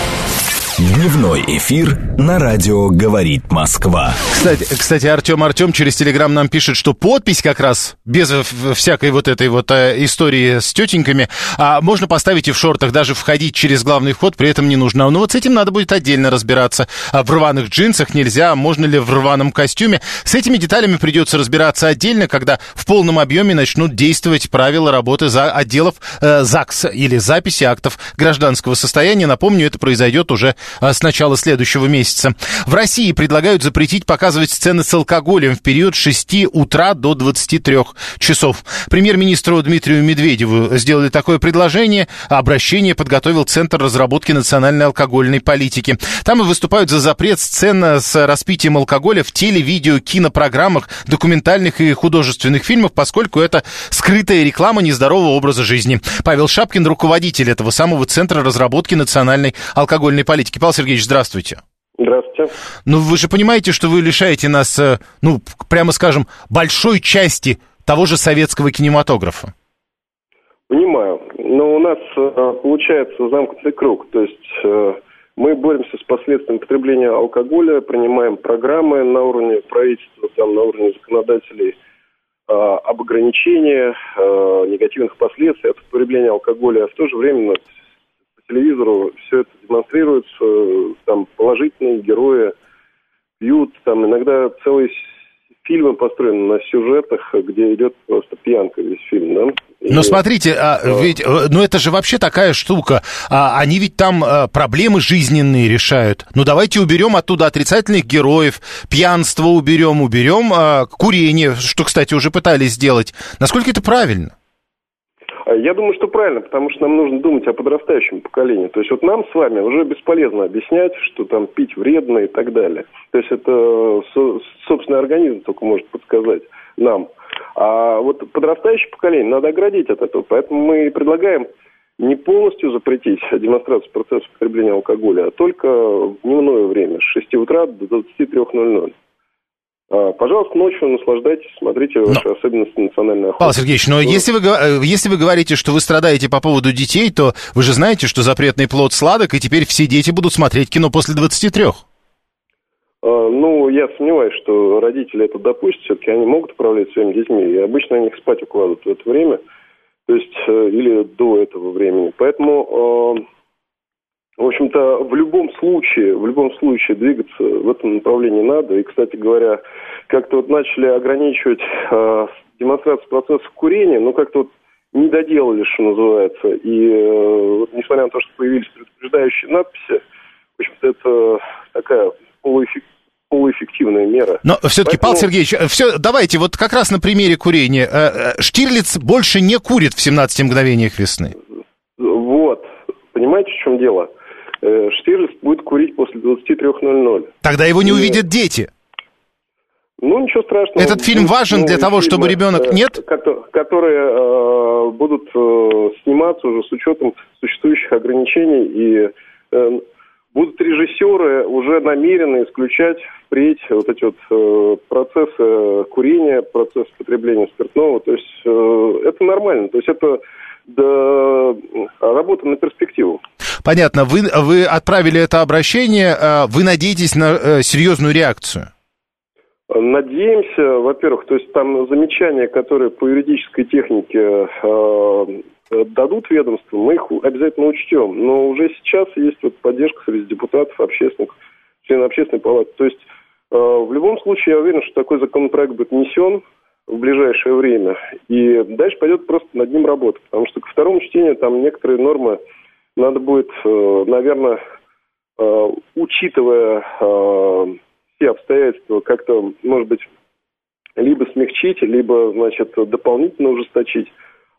Дневной эфир на радио «Говорит Москва». Кстати, кстати, Артем Артем через Телеграм нам пишет, что подпись как раз, без всякой вот этой вот э, истории с тетеньками, а, можно поставить и в шортах, даже входить через главный вход при этом не нужно. Но вот с этим надо будет отдельно разбираться. А в рваных джинсах нельзя, можно ли в рваном костюме. С этими деталями придется разбираться отдельно, когда в полном объеме начнут действовать правила работы за отделов э, ЗАГС или записи актов гражданского состояния. Напомню, это произойдет уже с начала следующего месяца. В России предлагают запретить показывать сцены с алкоголем в период с шести утра до двадцати трёх часов. Премьер-министру Дмитрию Медведеву сделали такое предложение. Обращение подготовил Центр разработки национальной алкогольной политики. Там и выступают за запрет сцен с распитием алкоголя в теле-, видео-, кинопрограммах, документальных и художественных фильмах, поскольку это скрытая реклама нездорового образа жизни. Павел Шапкин, руководитель этого самого Центра разработки национальной алкогольной политики. Павел Сергеевич, здравствуйте. Здравствуйте. Ну, вы же понимаете, что вы лишаете нас, ну, прямо скажем, большой части того же советского кинематографа. Понимаю. Но у нас получается замкнутый круг. То есть мы боремся с последствиями потребления алкоголя, принимаем программы на уровне правительства, там, на уровне законодателей об ограничении негативных последствий от потребления алкоголя. А в то же время по телевизору все это демонстрируется, там положительные герои пьют, там иногда целые фильмы построены на сюжетах, где идет просто пьянка весь фильм, да? И... Но смотрите, а, ведь, ну это же вообще такая штука, а, они ведь там а, проблемы жизненные решают. Ну давайте уберем оттуда отрицательных героев, пьянство уберем, уберем а, курение, что, кстати, уже пытались сделать. Насколько это правильно? Я думаю, что правильно, потому что нам нужно думать о подрастающем поколении. То есть вот нам с вами уже бесполезно объяснять, что там пить вредно и так далее. То есть это собственный организм только может подсказать нам. А вот подрастающее поколение надо оградить от этого. Поэтому мы предлагаем не полностью запретить демонстрацию процесса потребления алкоголя, а только в дневное время с шести утра до двадцати трёх ноль-ноль. Пожалуйста, ночью наслаждайтесь, смотрите ваши но... особенности национальной охоты. Павел Сергеевич, но, но... Если, вы, если вы говорите, что вы страдаете по поводу детей, то вы же знаете, что запретный плод сладок, и теперь все дети будут смотреть кино после двадцати трёх. Ну, я сомневаюсь, что родители это допустят, все-таки они могут управлять своими детьми, и обычно они их спать укладывают в это время, то есть или до этого времени. Поэтому... В общем-то, в любом случае, в любом случае двигаться в этом направлении надо. И, кстати говоря, как-то вот начали ограничивать э, демонстрацию процессов курения, но как-то вот не доделали, что называется. И э, вот, несмотря на то, что появились предупреждающие надписи, в общем-то, это такая полуэффективная. полуэффективная мера. Но все-таки, Поэтому... Павел Сергеевич, все, давайте вот как раз на примере курения. Штирлиц больше не курит в семнадцати мгновениях весны. Вот. Понимаете, в чем дело? Штирлиц будет курить после двадцати трёх ноль-ноль. Тогда его не И... увидят дети. Ну, ничего страшного. Этот фильм важен для того, чтобы ребенок... Э, Нет? Которые э, будут э, сниматься уже с учетом существующих ограничений. И э, будут режиссеры уже намерены исключать впредь вот эти вот э, процессы курения, процессы потребления спиртного. То есть э, это нормально. То есть это да, работа на перспективу. Понятно. Вы, вы отправили это обращение. Вы надеетесь на серьезную реакцию? Надеемся, во-первых, то есть там замечания, которые по юридической технике э, дадут ведомству, мы их обязательно учтем. Но уже сейчас есть вот поддержка среди депутатов, общественных, членов общественной палаты. То есть э, в любом случае я уверен, что такой законопроект будет внесен в ближайшее время. И дальше пойдет просто над ним работа. Потому что ко второму чтению там некоторые нормы надо будет, э, наверное, э, учитывая... Э, все обстоятельства как-то, может быть, либо смягчить, либо, значит, дополнительно ужесточить.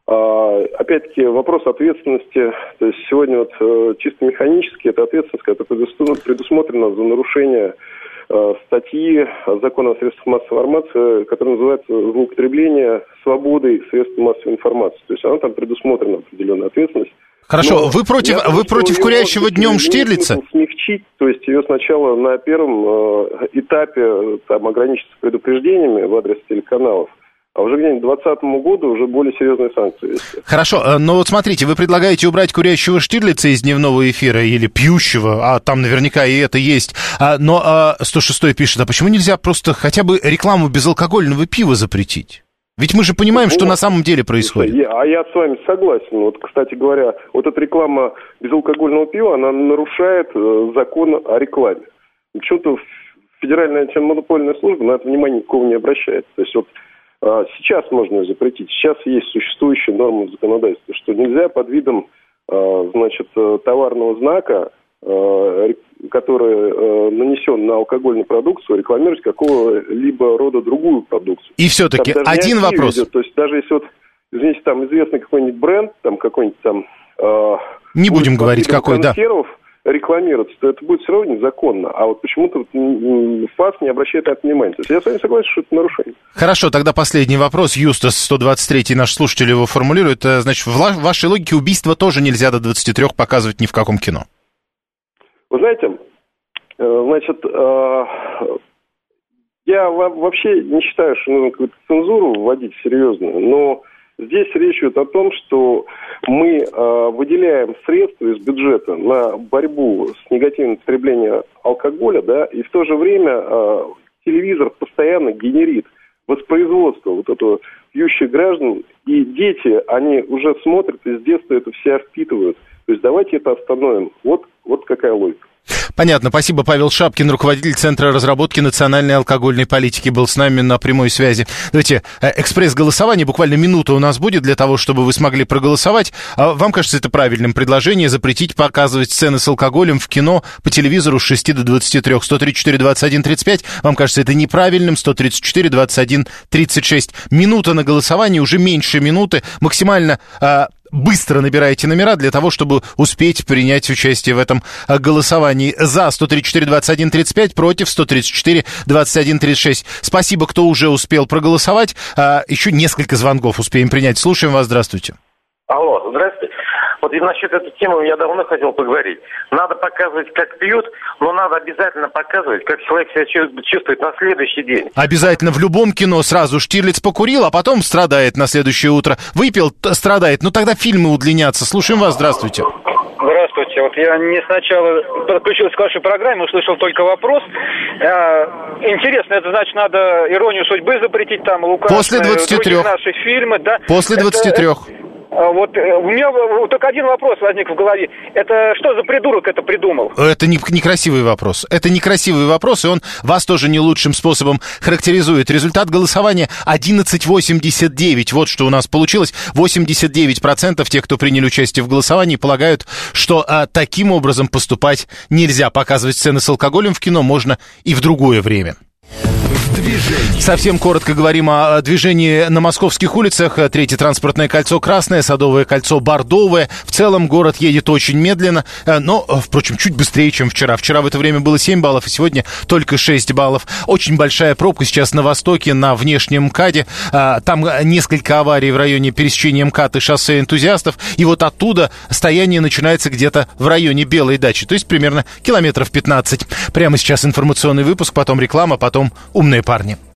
А, опять-таки, вопрос ответственности, то есть сегодня вот э, чисто механически эта ответственность, которая предусмотрена за нарушение э, статьи Закона о средствах массовой информации, которая называется «Злоупотребление свободой средств массовой информации». То есть она там предусмотрена определенная ответственность. Хорошо, Но вы против, думаю, вы против курящего днем Штирлица? Смягчить, то есть ее сначала на первом э, этапе там, ограничиться предупреждениями в адрес телеканалов, а уже где-нибудь к двадцатому году уже более серьезные санкции вести. Хорошо, но вот смотрите, вы предлагаете убрать курящего Штирлица из дневного эфира или пьющего, а там наверняка и это есть, а, но а, сто шестой пишет, а почему нельзя просто хотя бы рекламу безалкогольного пива запретить? Ведь мы же понимаем, ну, что на самом деле происходит. Я, а я с вами согласен. Вот, кстати говоря, вот эта реклама безалкогольного пива, она нарушает э, закон о рекламе. Почему-то Федеральная антимонопольная служба на это внимание никого не обращает. То есть вот э, сейчас можно ее запретить. Сейчас есть существующие нормы в законодательстве, что нельзя под видом э, значит, товарного знака, э, который э, нанесен на алкогольную продукцию, рекламировать какого-либо рода другую продукцию. И все-таки один вопрос. Идет. То есть даже если вот, извините, там известный какой-нибудь бренд, там какой-нибудь там... Э, не будем говорить какой, да. Рекламироваться, то это будет все равно незаконно. А вот почему-то ФАС не обращает на это внимания. То есть я с вами согласен, что это нарушение. Хорошо, тогда последний вопрос. Юстас сто двадцать три, наш слушатель его формулирует. Значит, в вашей логике убийство тоже нельзя до двадцати трёх показывать ни в каком кино. Вы знаете, значит, я вообще не считаю, что нужно какую-то цензуру вводить серьезную, но здесь речь идет о том, что мы выделяем средства из бюджета на борьбу с негативным потреблением алкоголя, да, и в то же время телевизор постоянно генерит воспроизводство вот этого пьющих граждан, и дети, они уже смотрят и с детства это все впитывают. То есть давайте это остановим. Вот, вот какая логика. Понятно. Спасибо. Павел Шапкин, руководитель Центра разработки национальной алкогольной политики, был с нами на прямой связи. Давайте, экспресс-голосование, буквально минута у нас будет для того, чтобы вы смогли проголосовать. Вам кажется это правильным предложение запретить показывать сцены с алкоголем в кино по телевизору с шести до двадцати трёх? сто тридцать четыре двадцать один тридцать пять. Вам кажется это неправильным? сто тридцать четыре двадцать один тридцать шесть. Минута на голосование, уже меньше минуты. Максимально... Быстро набираете номера для того, чтобы успеть принять участие в этом голосовании. За сто тридцать четыре двадцать один тридцать пять, против сто тридцать четыре двадцать один тридцать шесть. Спасибо, кто уже успел проголосовать. А, еще несколько звонков успеем принять. Слушаем вас. Здравствуйте. Алло, здравствуйте. Вот и насчет этой темы я давно хотел поговорить. Надо показывать, как пьют, но надо обязательно показывать, как человек себя чувствует на следующий день. Обязательно в любом кино сразу Штирлиц покурил, а потом страдает на следующее утро. Выпил, страдает. Ну тогда фильмы удлинятся. Слушаем вас. Здравствуйте. Здравствуйте. Вот я не сначала подключился к вашей программе, услышал только вопрос. Интересно, это значит, надо «Иронию судьбы» запретить, там, Лукашина, после двадцати трёх. Наши фильмы, да? После двадцати трёх. Вот у меня только один вопрос возник в голове. Это что за придурок это придумал? Это не, некрасивый вопрос. Это некрасивый вопрос, и он вас тоже не лучшим способом характеризует. Результат голосования одиннадцать восемьдесят девять. Вот что у нас получилось. восемьдесят девять процентов тех, кто приняли участие в голосовании, полагают, что а, таким образом поступать нельзя. Показывать сцены с алкоголем в кино можно и в другое время. Совсем коротко говорим о движении на московских улицах. Третье транспортное кольцо красное, Садовое кольцо бордовое. В целом город едет очень медленно, но, впрочем, чуть быстрее, чем вчера. Вчера в это время было семь баллов, и сегодня только шесть баллов. Очень большая пробка сейчас на востоке, на внешнем МКАДе. Там несколько аварий в районе пересечения МКАД и шоссе Энтузиастов. И вот оттуда стояние начинается где-то в районе Белой дачи, то есть примерно километров пятнадцать. Прямо сейчас информационный выпуск, потом реклама, потом умные парни.